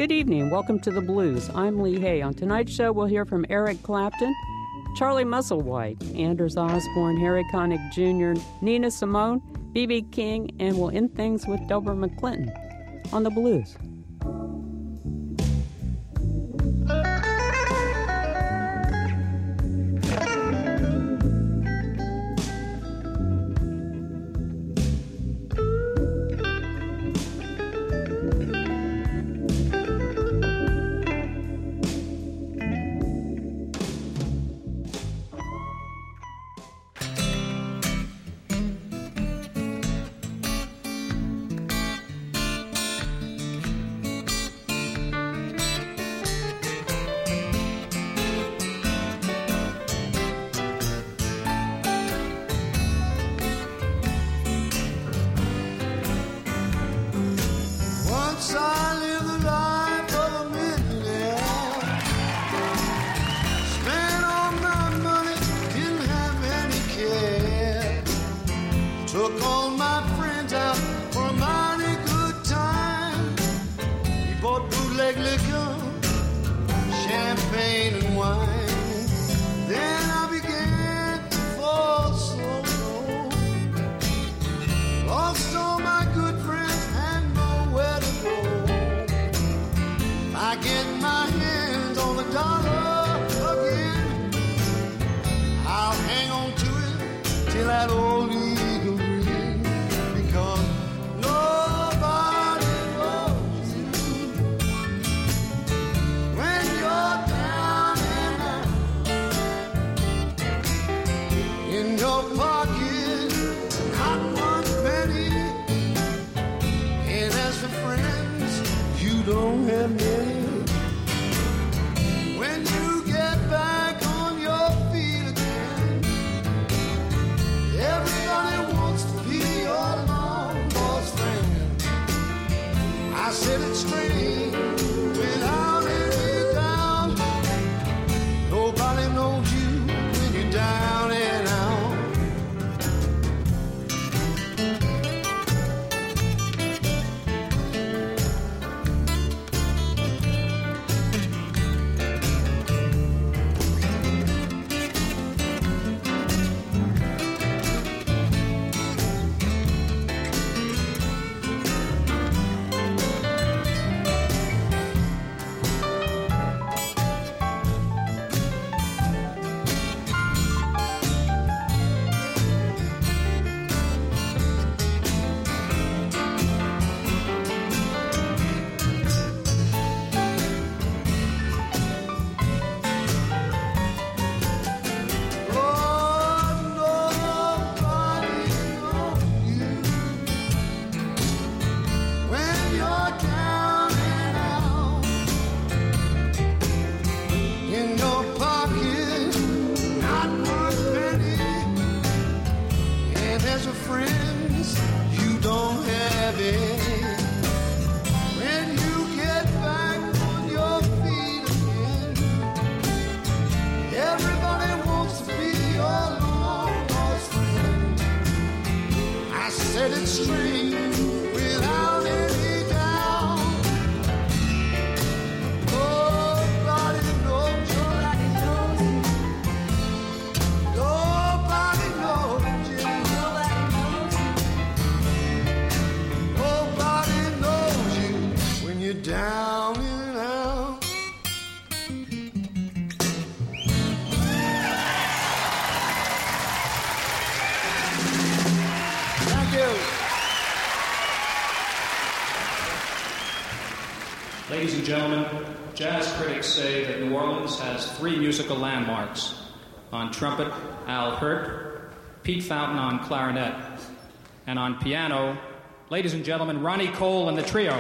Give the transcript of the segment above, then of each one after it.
Good evening. Welcome to The Blues. I'm Lee Hay. On tonight's show, we'll hear from Eric Clapton, Charlie Musselwhite, Anders Osborne, Harry Connick Jr., Nina Simone, B.B. King, and we'll end things with Delbert McClinton on The Blues. Ladies and gentlemen, jazz critics say that New Orleans has three musical landmarks. On trumpet, Al Hirt, Pete Fountain on clarinet, and on piano, ladies and gentlemen, Ronnie Cole and the trio.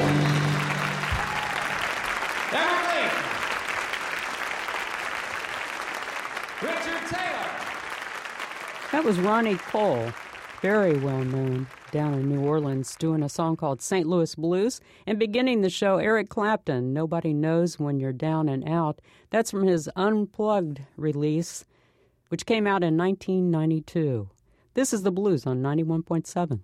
Everly. Richard Taylor. That was Ronnie Cole, very well known down in New Orleans, doing a song called St. Louis Blues. And beginning the show, Eric Clapton, Nobody Knows When You're Down and Out. That's from his Unplugged release, which came out in 1992. This is The Blues on 91.7.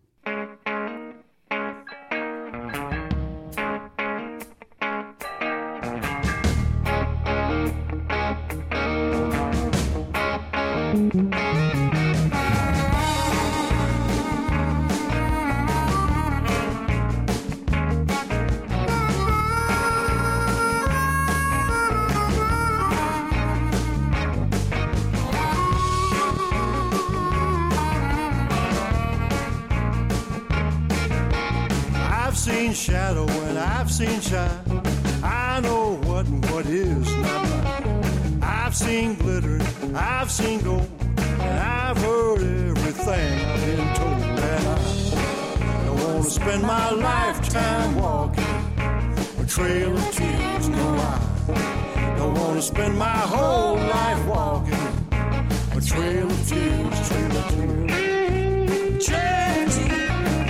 Shadow and I've seen shine. I know what and what is not mine. I've seen glitter, I've seen gold, and I've heard everything I've been told. And I don't want to spend my lifetime walking a trail of tears. No, I don't want to spend my whole life walking a trail of tears, trail of tears, trail of tears.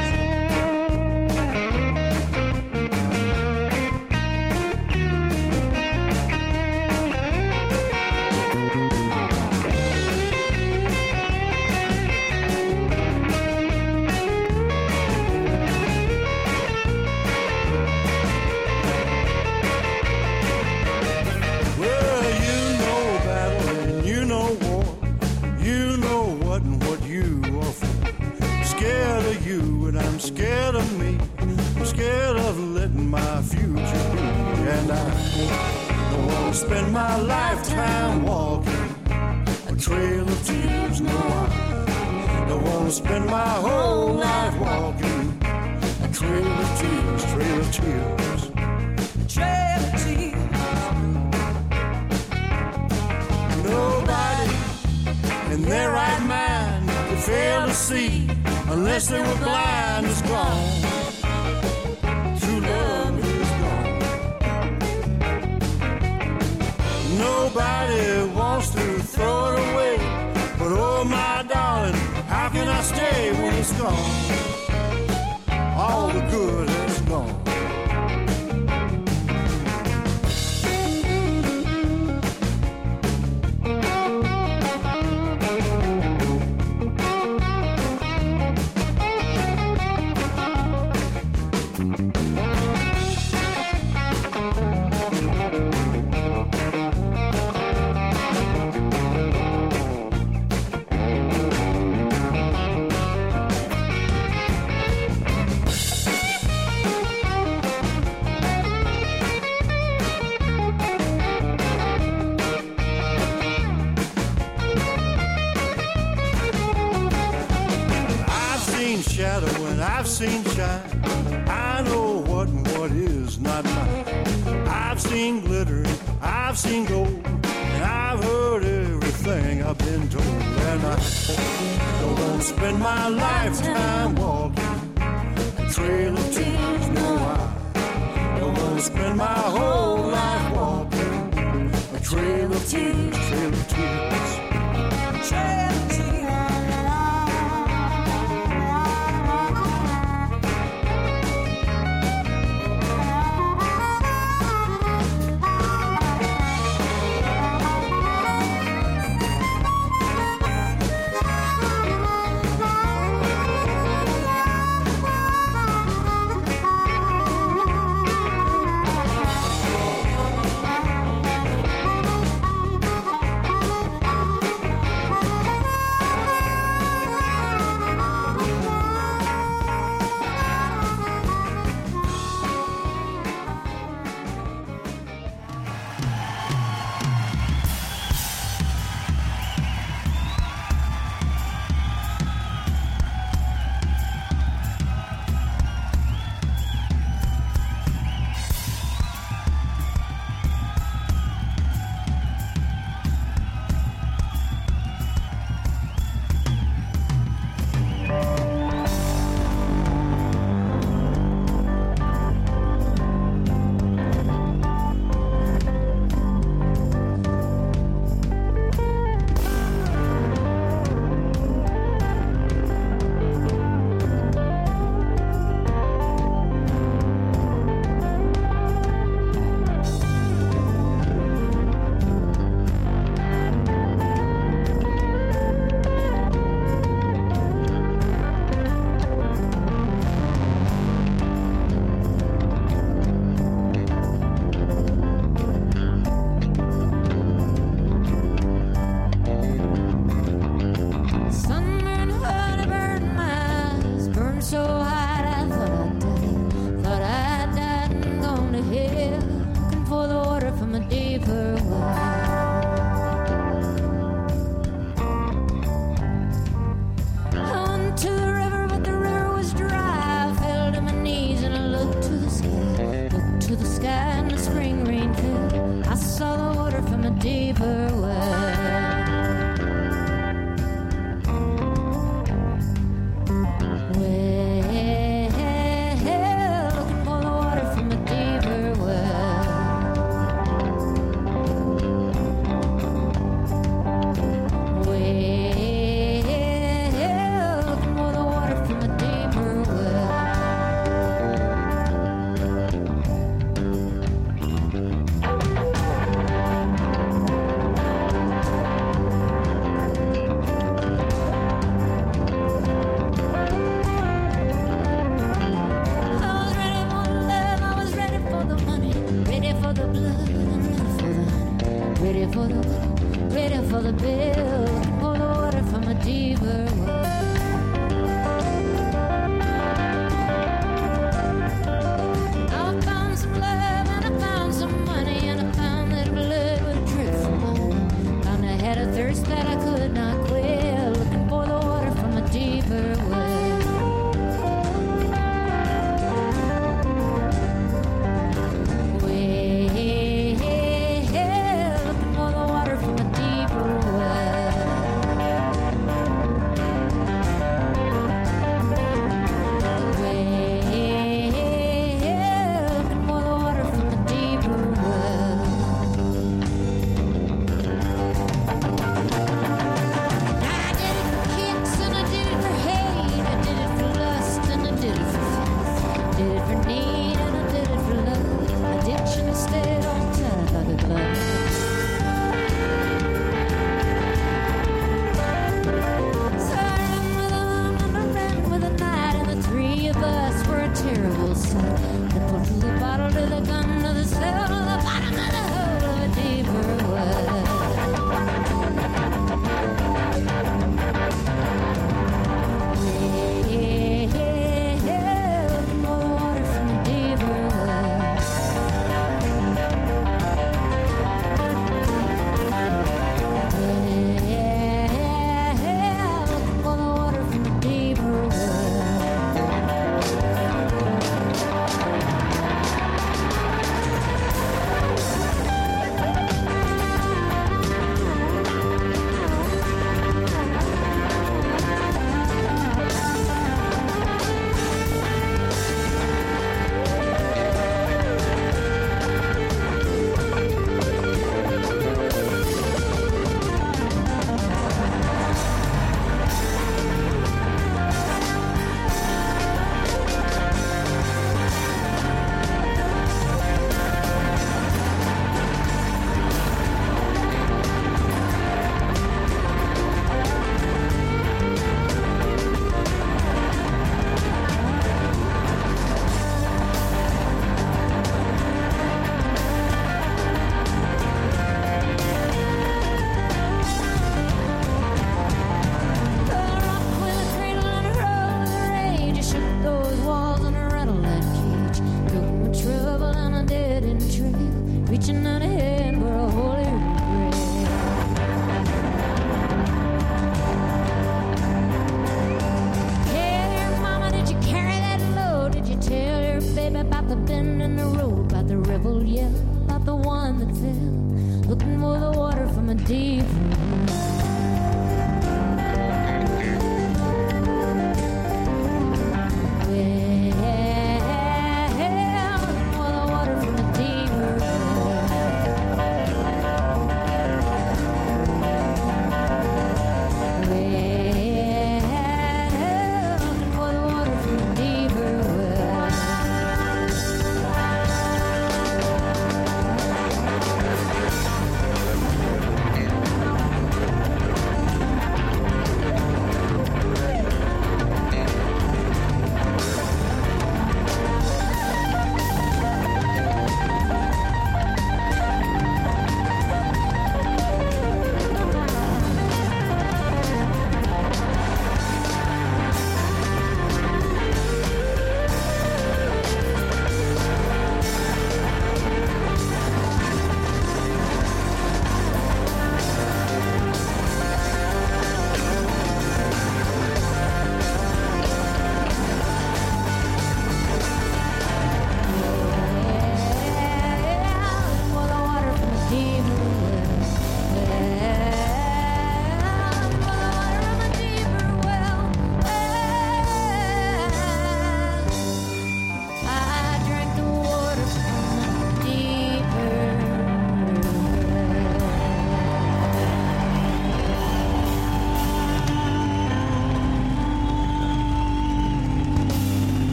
I'm scared of me, I'm scared of letting my future be. And I don't want to spend my lifetime walking a trail of tears. No, I don't want to spend my whole life walking a trail of tears, trail of tears, trail of tears. Nobody in their right mind could fail to see, unless they were blind, it's gone. True love is gone. Nobody wants to throw it away, but oh my darling, how can I stay when it's gone? All the good is gone. I've seen shine, I know what and what is not mine. I've seen glitter, I've seen gold, and I've heard everything I've been told. And I don't want to spend my lifetime walking a trail of tears. No, I don't want to spend my whole life walking a trail of tears, trail of tears, trail of tears. ready for the bill. Pour the water from a deeper well. I found some love and I found some money and I found that blood would drip from home. Found I had a thirst that I could not quell, looking for the water from a deeper well.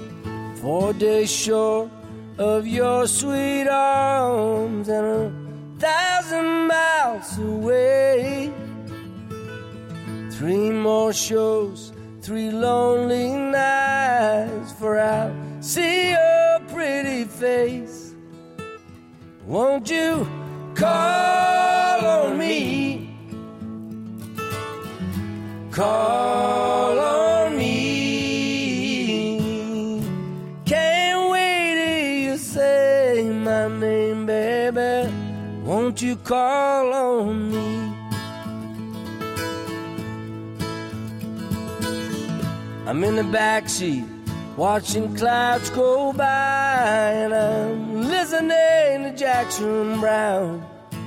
For days short of your sweet arms and a 1,000 miles away. 3 more shows, 3 lonely nights, for I'll see your pretty face. Won't you call on me? Call on me. Can't wait till you say my name, baby. Won't you call on me? I'm in the backseat watching clouds go by, and I'm listening to Jackson Brown.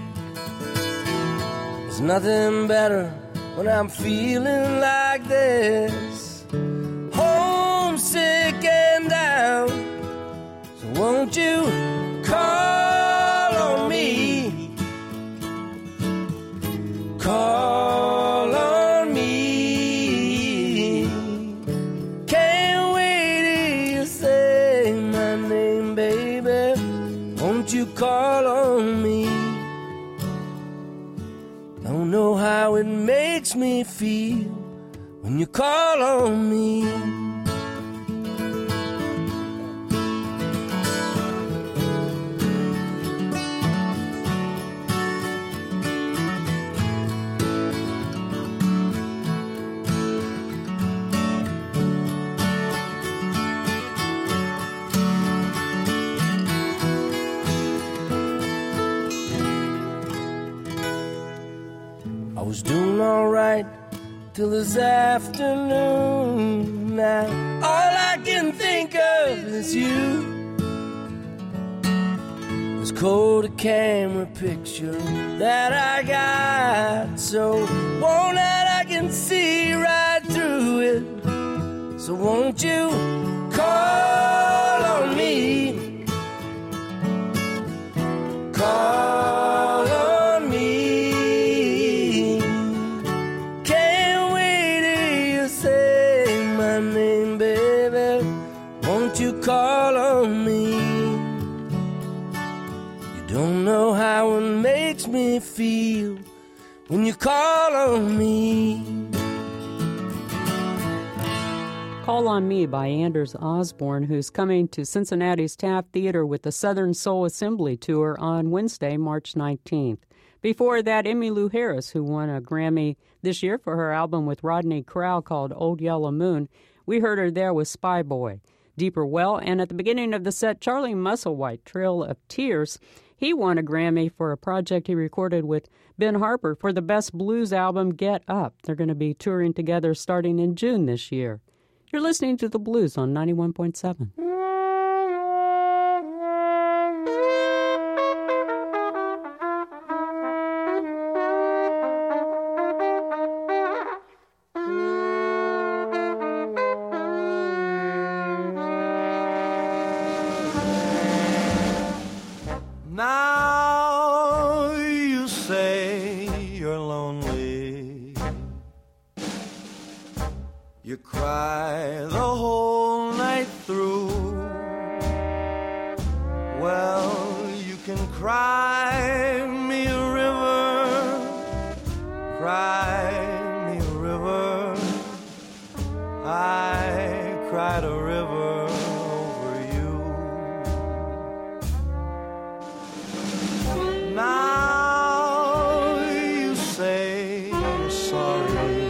There's nothing better when I'm feeling like this, homesick and down. So won't you call on me? Call on me. Can't wait till you say my name, baby. Won't you call on me? Don't know how it makes me feel when you call on me. I was doing all right till this afternoon. Now all I can think of is you. This cold camera picture that I got, so worn out I can see right through it. So won't you call on me? Call on me. Can't wait till you say my name, baby. Won't you call on me? You don't know how it makes me feel when you call on me. Call on Me by Anders Osborne, who's coming to Cincinnati's Taft Theater with the Southern Soul Assembly Tour on Wednesday, March 19th. Before that, Emmylou Harris, who won a Grammy this year for her album with Rodney Crowell called Old Yellow Moon. We heard her there with Spy Boy, Deeper Well, and at the beginning of the set, Charlie Musselwhite, Trail of Tears. He won a Grammy for a project he recorded with Ben Harper for the Best Blues album, Get Up. They're going to be touring together starting in June this year. You're listening to The Blues on 91.7. Now you say you're lonely. You cry the whole night through. Well, you can cry me a river, cry me a river. I cried a river over you. Now you say you're sorry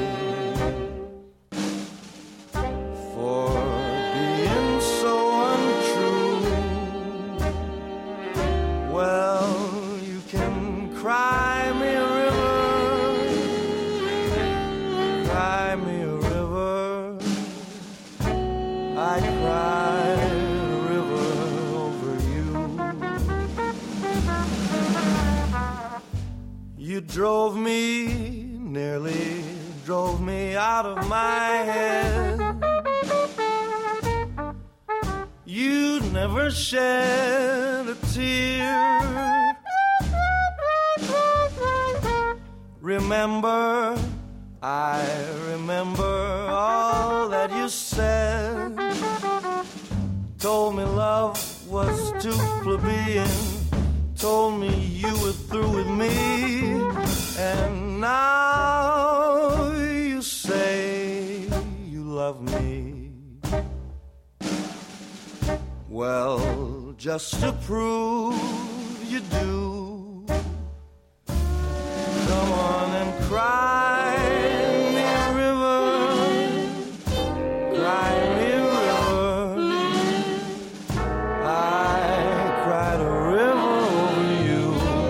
for being so untrue. Well, you can cry me a river, cry me a river. I cried a river over you. You drove me, nearly drove me out of my head. You never shed a tear. Remember, I remember all that you said. Told me love was too plebeian told me you were through with me, and now you say you love me. Well, just to prove you do, come on and cry me a river, cry me a river. I cried a river over you.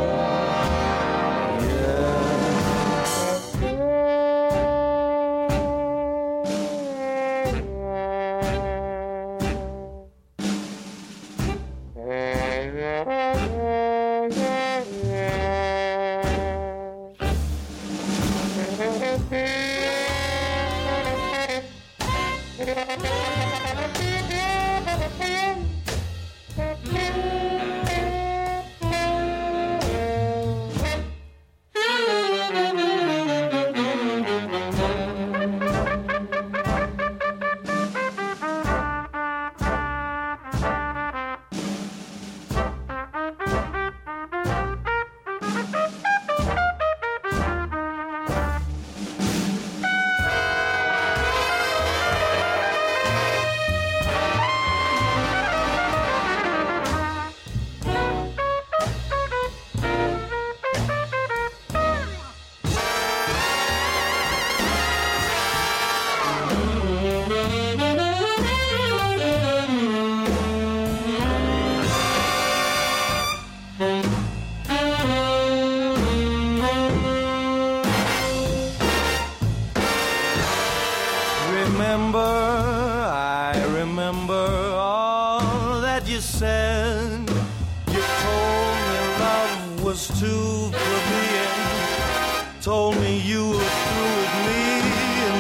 Told me you were through with me, and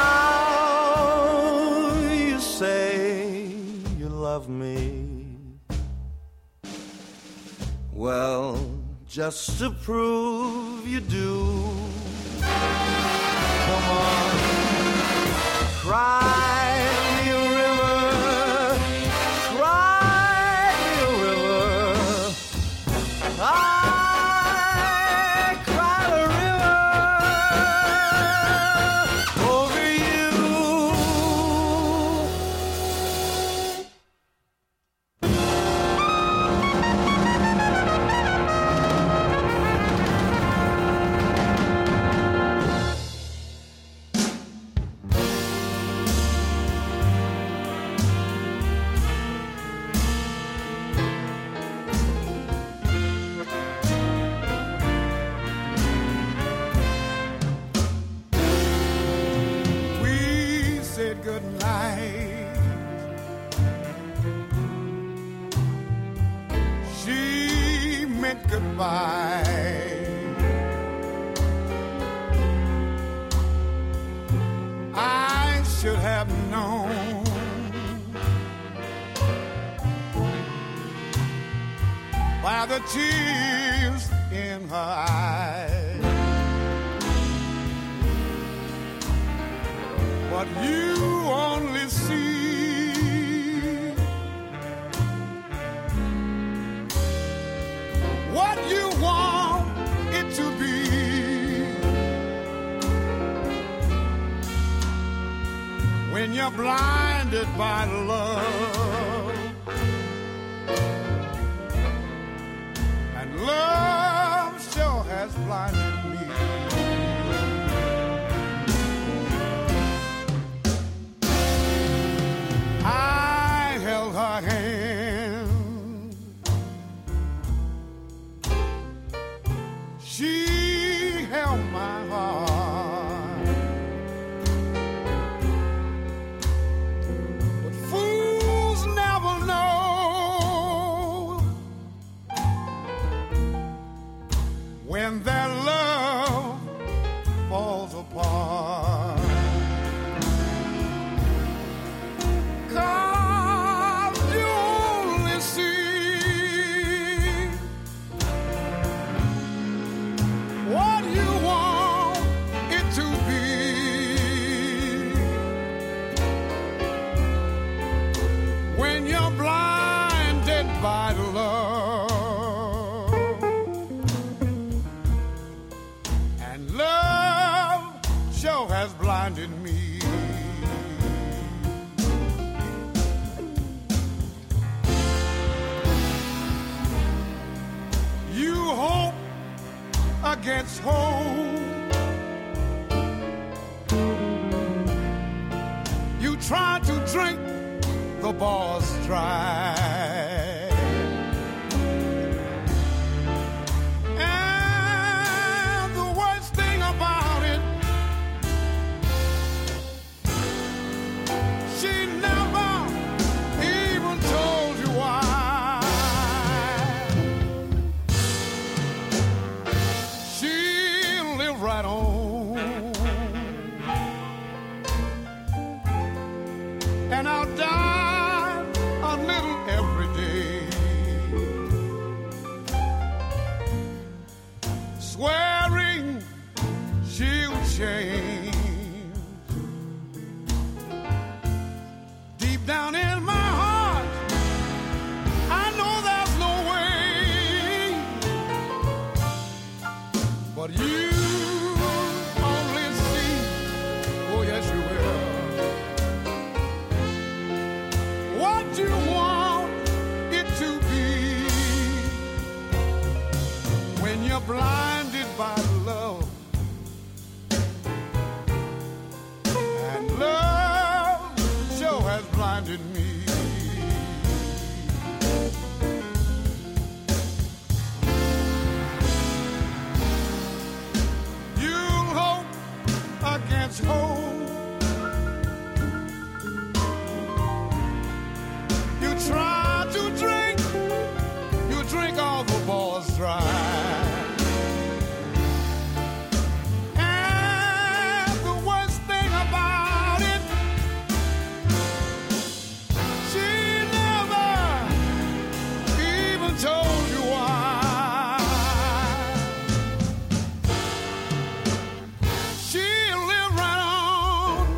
now you say you love me. Well, just to prove you do, come on, cry me a river, cry me a river. I should have known by the tears in her eyes, but you only see what you want it to be. When you're blinded by love, and love sure has blinded me. I held her hand, she held my heart, but fools never know when their love falls apart. 'Cause you only see what you want it to be. When you're blinded by love, blinded me. You hope against hope. You try to drink the bars dry. And the worst thing about it, she never even told you why. She'll live right on, and I'll die a little every day, swearing she'll change. Deep down in my heart, I know there's no way, but you only see, oh yes you will, what you want it to be. When you're blinded by love, and love sure has blinded me. You'll hope against hope. You try to drink, you drink all the bars dry. And the worst thing about it, she never even told you why. She'll live right on,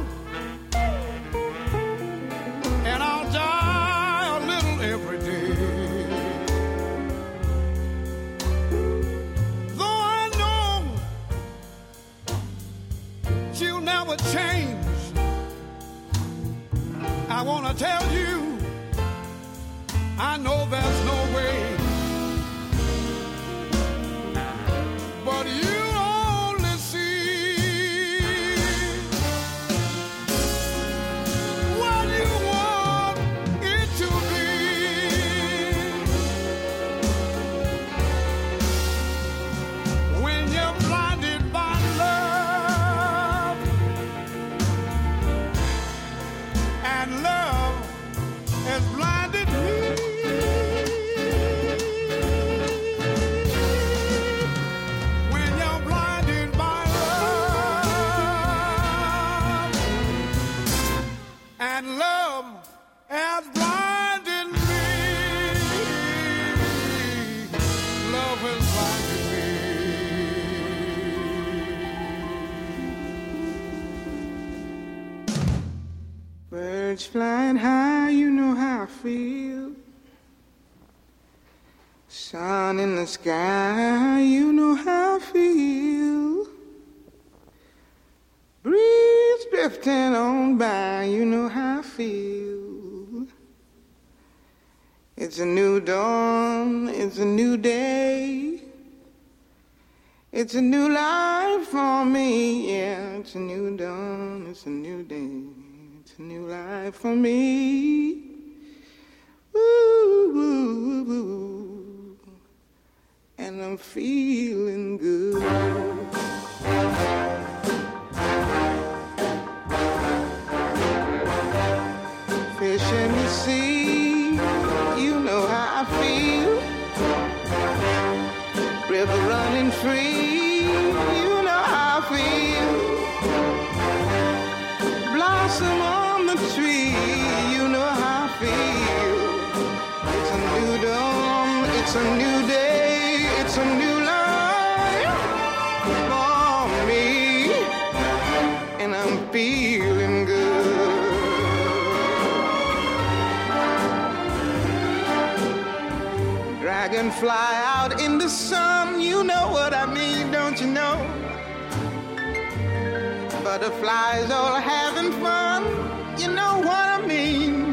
and I'll die a little every day. Though I know she'll never change, I want to tell you, I know there's no way, but you only see what you want it to be. When you're blinded by love, and love has blinded me. When you're blinded by love, and love has blinded me. Love has blinded me. Birds flying high, you know how I feel. Sun in the sky, you know how I feel. Breeze drifting on by, you know how I feel. It's a new dawn, it's a new day. It's a new life for me, yeah. It's a new dawn, it's a new day. It's a new life for me. Woo, woo, woo. And I'm feeling good. Fish in the sea, you know how I feel. River running free, you know how I feel. Blossom on the tree, you know how I feel. It's a new dawn, it's a new day, it's a new life for me, and I'm feeling good. Dragonfly out in the sun, you know what I mean, don't you know? butterflies all having fun. You know what I mean?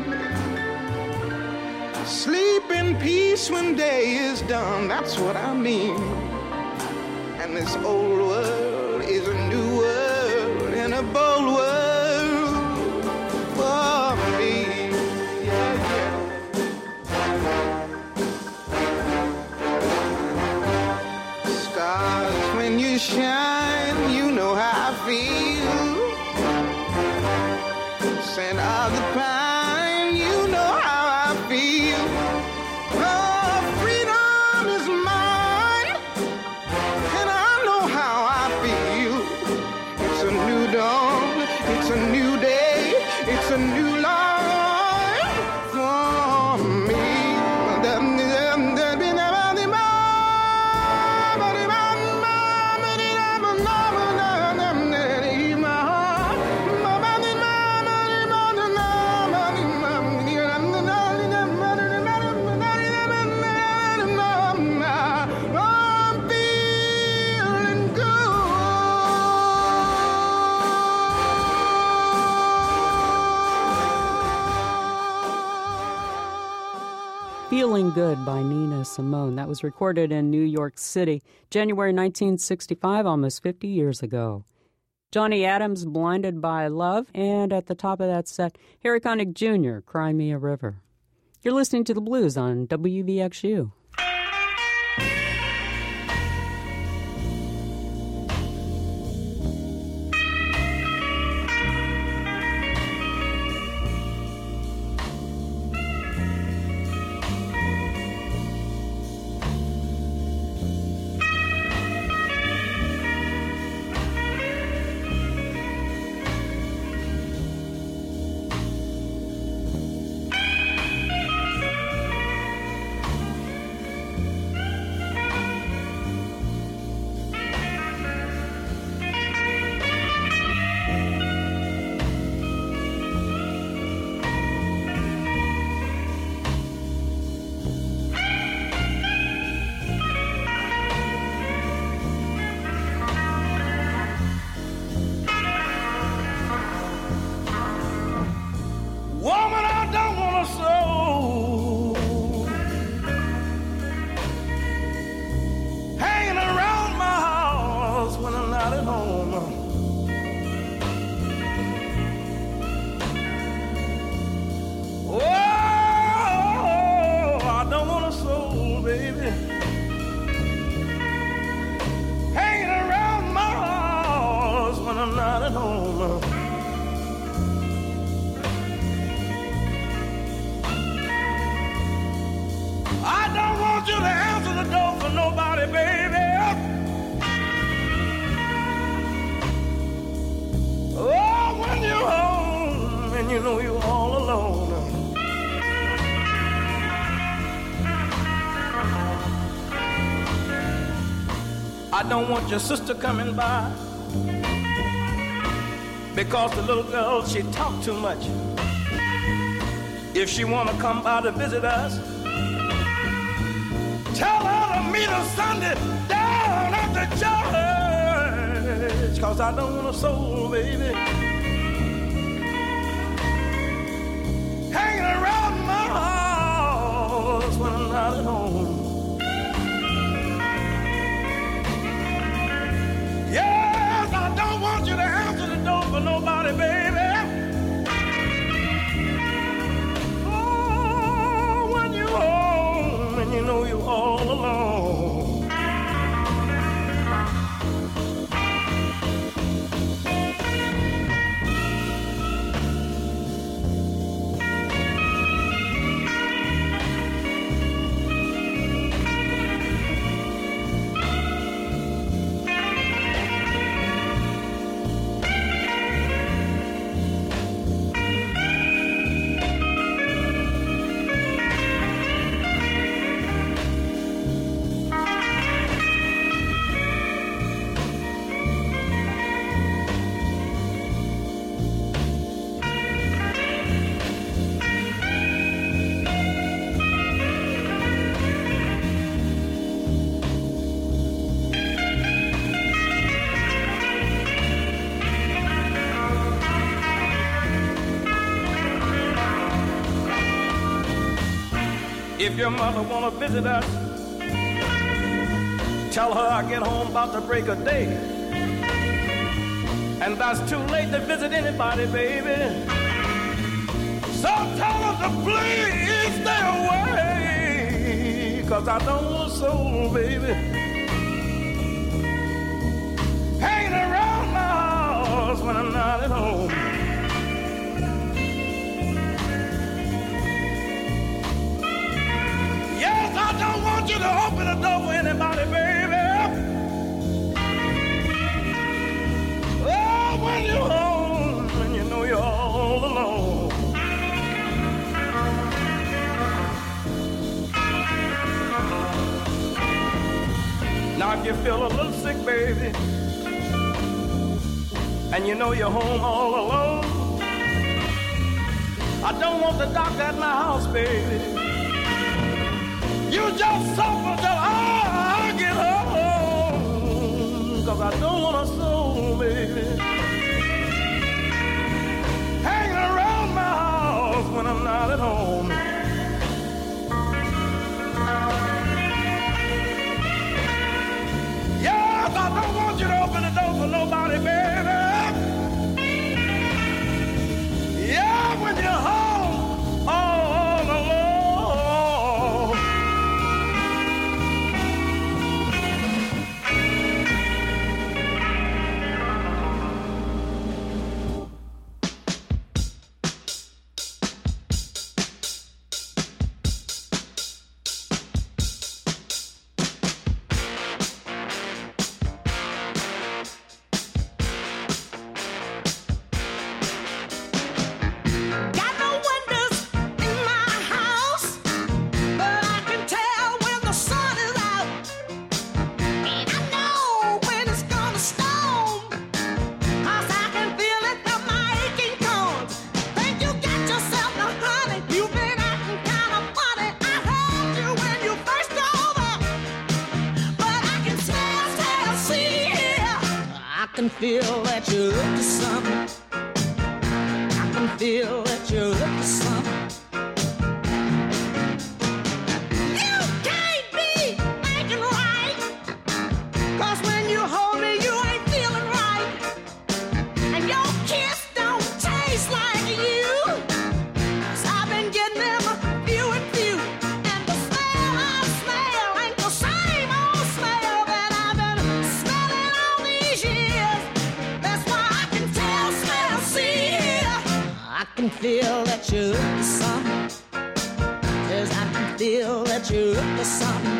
Sleep in peace when day is done. That's what I mean. And this old world is a new world and a bold world for me. Yeah, yeah. Stars, when you shine, you know how I feel. Scent of the pine, you know how I feel. Oh, freedom is mine, and I know how I feel. It's a new dawn, it's a new day, it's a new life for me. Feeling Good by Nina Simone. That was recorded in New York City, January 1965, almost 50 years ago. Johnny Adams, Blinded by Love, and at the top of that set, Harry Connick Jr., Cry Me a River. You're listening to The Blues on WVXU. I don't want your sister coming by because the little girl, she talk too much. If she want to come by to visit us, tell her to meet us Sunday down at the church, cause I don't want a soul, baby, hanging around my house when I'm not at home. Yes, I don't want you to answer the door for nobody, baby. Oh, when you're home and you know you're all alone. If your mother wanna visit us, tell her I get home about the break of day. And that's too late to visit anybody, baby. So tell her to please stay away, 'cause I don't want a soul, baby, hanging around my house when I'm not at home. Yes, I don't want you to open the door for anybody, baby. Oh, when you're home and you know you're all alone. Now if you feel a little sick, baby, and you know you're home all alone, I don't want the doctor at my house, baby. You just suffer till I get home, 'cause I don't want a soul, baby, hanging around my house when I'm not at home. Yes, I don't want you to open the door for nobody, baby. Yeah, when you're home all alone. Feel that you're up to something. I can feel that you're up to something. You can't be thinking right, 'cause when you hold me, you ain't feeling right. And your kiss don't taste like you. 'Cause I've been getting them few and few. And the smell I smell ain't the same old smell that I've been smelling all these years. I can feel that you're up to something. Yes, I can feel that you're up to something.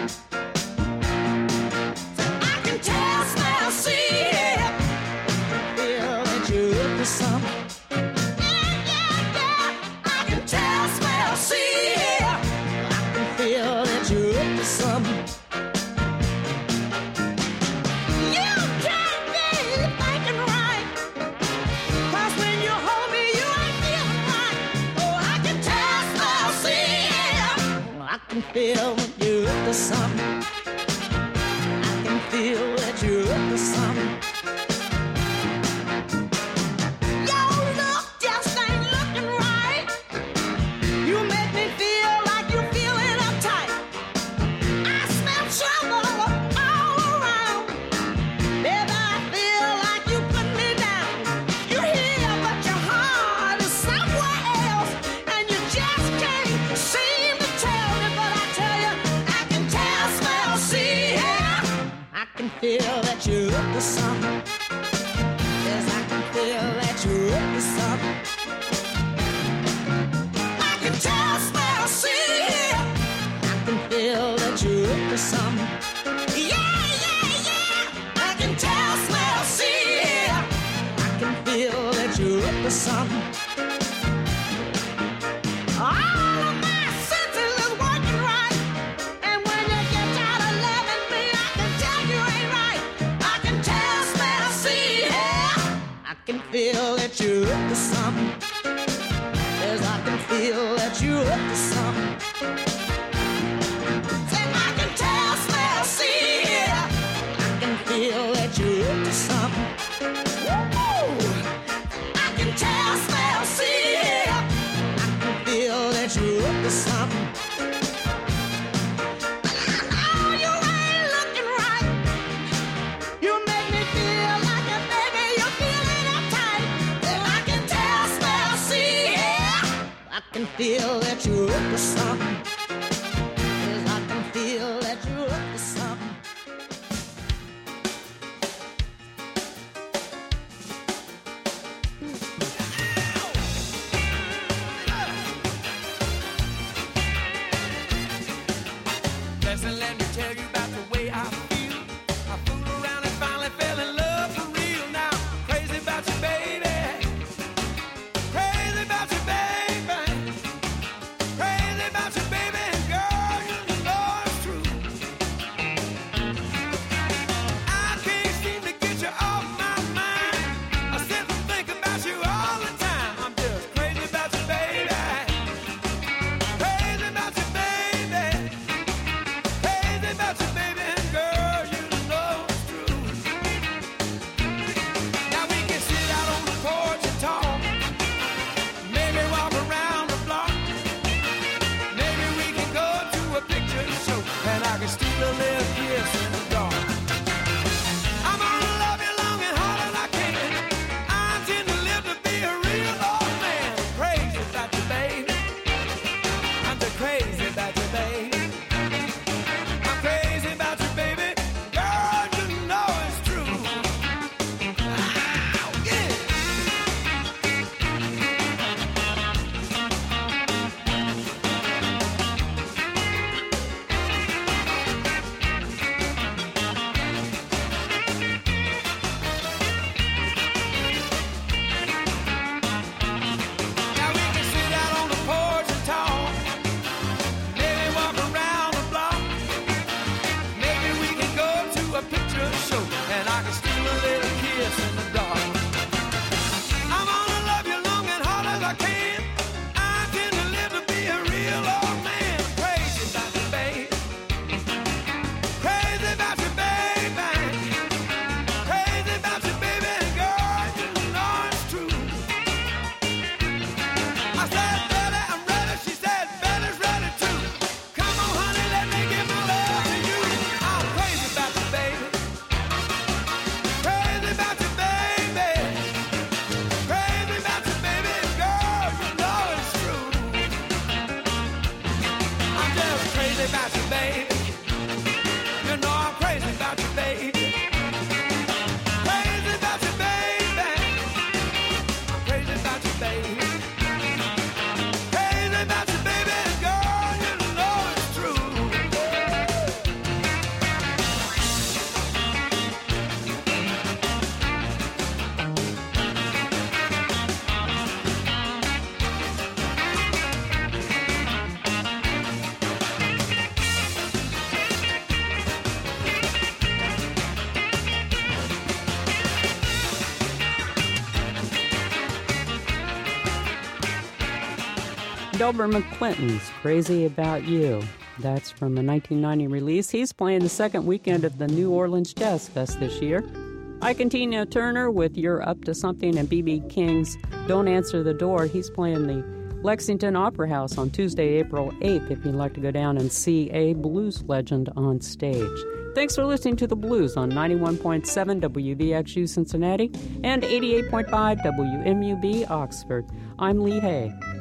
I can tell, smell, see, hear. I can feel that you're up to something. Yeah, yeah, yeah. I can tell, smell, see, hear. I can feel that you're up to something. You can't be thinking right, 'cause when you hold me, you ain't feeling right. Oh, I can tell, smell, see, hear. I can feel that you're up to something. I can feel that you're up to something. Your look just ain't looking right. You make me feel like you're feeling uptight. I smell trouble all around. Baby, I feel like you put me down. You're here, but your heart is somewhere else, and you just can't seem to tell me. But I tell you, I can tell, smell, see, hear. I can feel that you're up to something. Yes, I can feel that you're up to something. I can tell, smell, see, hear. I can feel that you're up to something. Yeah, yeah, yeah. I can tell, smell, see, hear. I can feel that you're up to something. All of my senses is working right, and when you get tired of loving me, I can tell you ain't right. I can tell, smell, see, hear. I can feel that you're up to something. Yes, I can feel that you're up to something. Say, I can tell, smell, see, hear. I can feel that you're up to something. Woo! I can tell, smell, see, hear. I can feel that you're up to something. can feel that you're up to something. Yes, I can feel that you're up to something. Listen, let me tell you about the way I feel. I fooled around and finally fell in love for real. Now I'm crazy about you, baby. Crazy about you, baby. Crazy about you, baby. And girl, you know it's true. I can't seem to get you off my mind. I sit and think about you all the time. I'm just crazy about you, baby. Crazy about you, baby. Crazy about you, baby, and girl, you know it's true. Now we can sit out on the porch and talk, maybe walk around the block, maybe we can go to a picture show, and I can steal a little kiss in the dark. I'm gonna love you long and hard as I can. I intend to live to be a real old man. Crazy about you, baby. I'm just crazy about you, baby. I'm crazy about you, baby. Girl, you know it's true. Ow, yeah. Now we can sit out on the porch and talk, maybe walk around the block, maybe we can go to a picture show, and I can steal a little kiss in the dark. I'm gonna love you long and hard as I can. I intend to live to be a real old man. Crazy about you, baby. Crazy about you, baby. Crazy about you, baby. And girl, you know it's true. I said, Betty, I'm ready. She said, Betty's ready too. Come on, honey, let me give my love to you. I'm crazy about you, baby. Crazy about you, baby. Crazy about you, baby. Girl, you know it's true. I'm just crazy about you, baby. You know I'm crazy about you, baby. Crazy about you, baby. I'm crazy about you, baby. Crazy about you, baby. Girl, you know it's true. Delbert McClinton's Crazy About You. That's from a 1990 release. He's playing the second weekend of the New Orleans Jazz Fest this year. Ike and Tina Turner with You're Up to Something and B.B. King's Don't Answer the Door. He's playing the Lexington Opera House on Tuesday, April 8th, if you'd like to go down and see a blues legend on stage. Thanks for listening to The Blues on 91.7 WVXU Cincinnati and 88.5 WMUB Oxford. I'm Lee Hay.